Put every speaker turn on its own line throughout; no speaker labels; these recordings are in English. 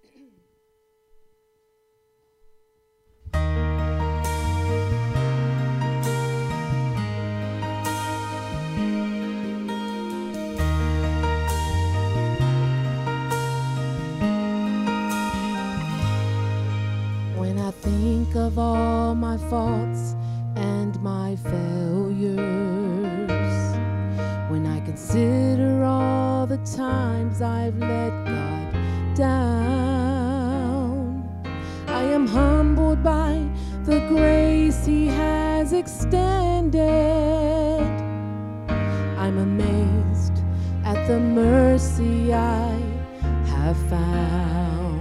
When I think of all my faults and my failures, when I consider all the times I've let God down, I am humbled by the grace He has extended. I'm amazed at the mercy I have found.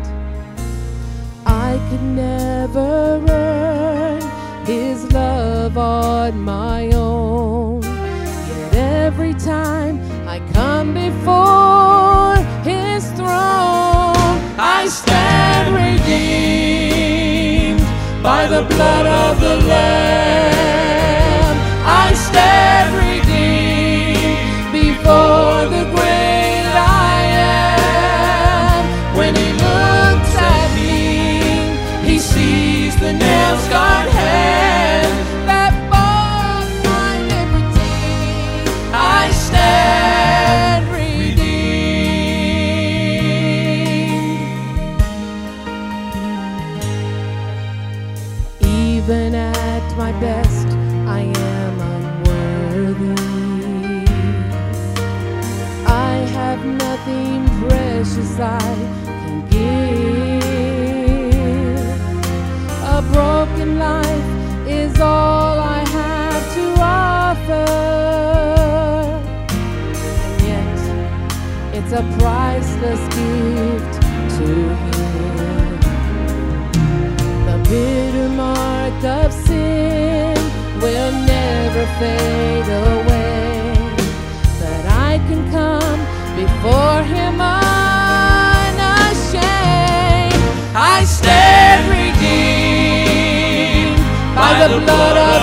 I could never earn His love on my own, yet every time I come before His throne, I stand redeemed by the blood of the Lamb. I stand redeemed before the great I am. When He looks at me, He sees the nail-scarred hand that bought my liberty. I stand redeemed. Even at my best, I am unworthy. I have nothing precious I can give. A broken life is all I have to offer, and yet it's a priceless gift to Him. The bitter mark of sin will never fade away, but I can come before Him unashamed. I stand redeemed by the blood of